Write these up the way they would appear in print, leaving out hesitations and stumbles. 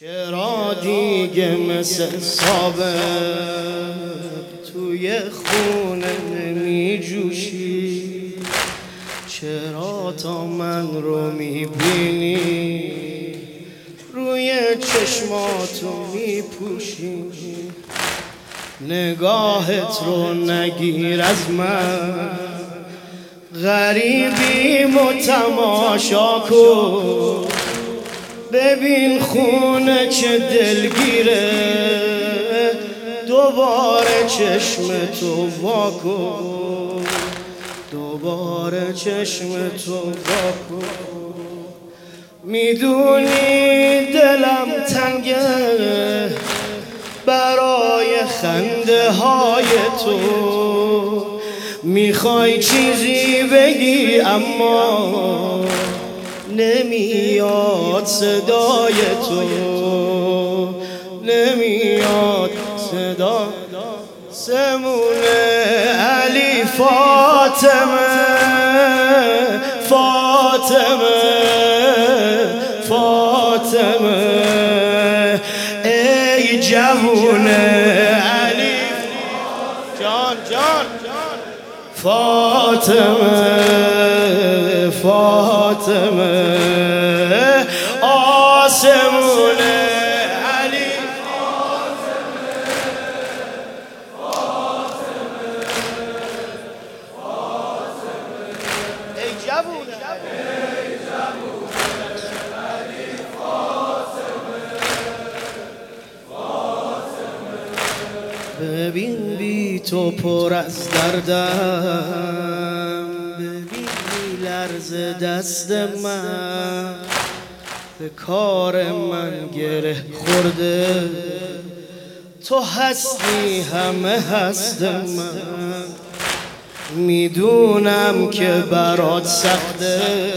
چرا دیگه مثل سابق توی خونه نمی جوشی؟ چرا تا من رو میبینی روی چشماتو میپوشی؟ نگاهت رو نگیر از من، غریبیم و تماشا کن. ببین خونه چه دلگیره، دوباره چشمتو وا کن، دوباره چشمتو وا کن. میدونی دلم تنگه برای خنده های تو، میخوای چیزی بگی اما نمیاد صدای تو، نمیاد صدا. سمونه علی فاطمه، فاطمه، فاطمه، ای جوونه علی جان جان فاطمه، فاطمه، آسمونه علی فاطمه، فاطمه، فاطمه، ای جوونه علی فاطمه، فاطمه. ببین بی تو پر از دردم، ببین میلرز دست من، به کار من گره خورده. تو هستی همه هست من، میدونم که برات سخته،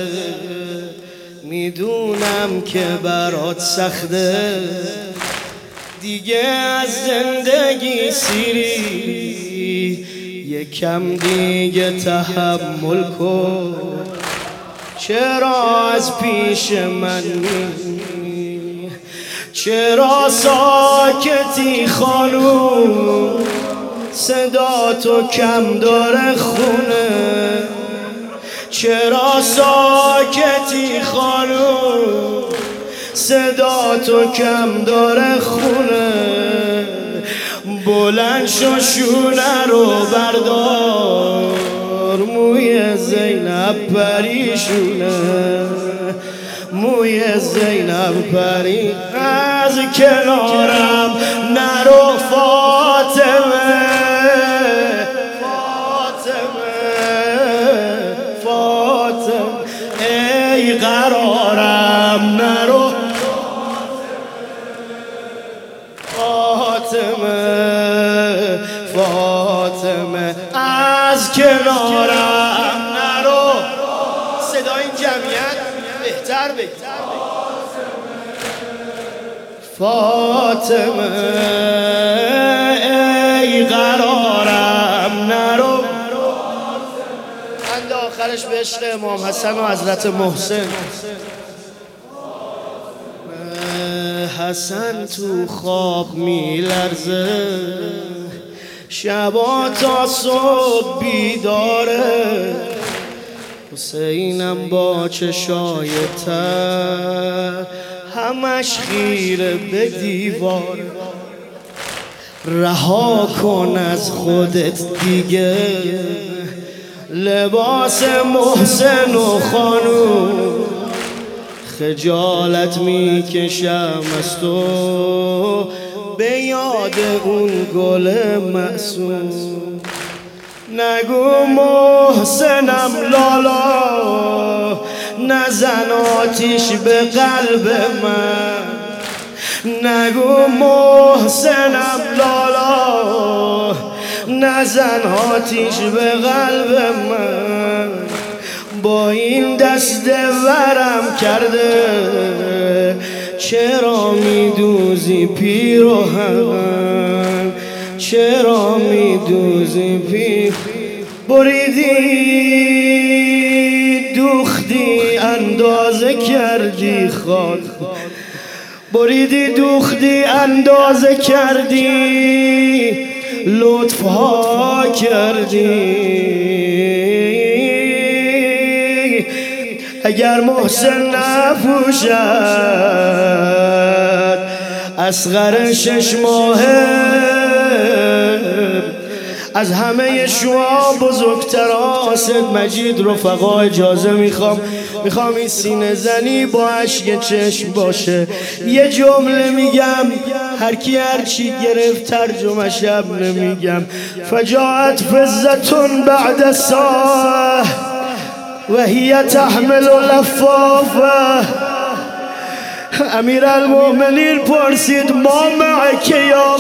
میدونم که برات سخته. دیگه از زندگی سیری، یکم دیگه تحمل کن. چرا از پیش من میری؟ چرا ساکتی خانوم؟ صدا تو کم داره خونه. چرا ساکتی خانوم؟ صدا تو کم داره خونه. بلند شو شونه رو بردار، موی زینب پریشونه، موی زینب پری. از کنارم نرو فاطمه، فاطمه، فاطمه، ای قرارم نرو فاطمه، فاطمه، از کنارم نرو. صدای این جمعیت بهتر بگیر. فاطمه، ای قرارم نرو. بند آخرش به عشق امام حسن و حضرت محسن. حسن تو خواب میلرزه، شبا تا صبح بیداره. حسینم با چشای تر همش خیره به دیوار. رها کن از خودت دیگه لباس محسن و خانوم. خجالت میکشم از تو به یاد اون گل معصوم. نگو محسنم لالا، نزن آتیش به قلب من. نگو محسنم لالا، نزن آتیش به قلب من. با این دست ورم کرده، چرا میدوزی پیراهن؟ چرا میدوزی پیر؟ بریدی دوختی اندازه کردی خاک، بریدی دوختی اندازه کردی لطف ها کردی اگر محسن نپوشد اصغر 6 ماهه از همه شما بزرگتر آسد مجید رفقا اجازه میخوام این سینه زنی با اشک چشم باشه. یه جمله میگم هر کی هر چی گرفت ترجمه شب نمیگم. فجاءت فزتون بعد ساعه و هی تحمل لفافه. امیر المؤمنین پرسید ما معک یا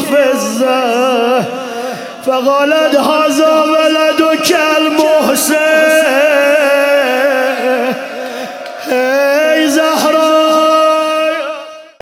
فزه فقالت هذا ولدك المحسن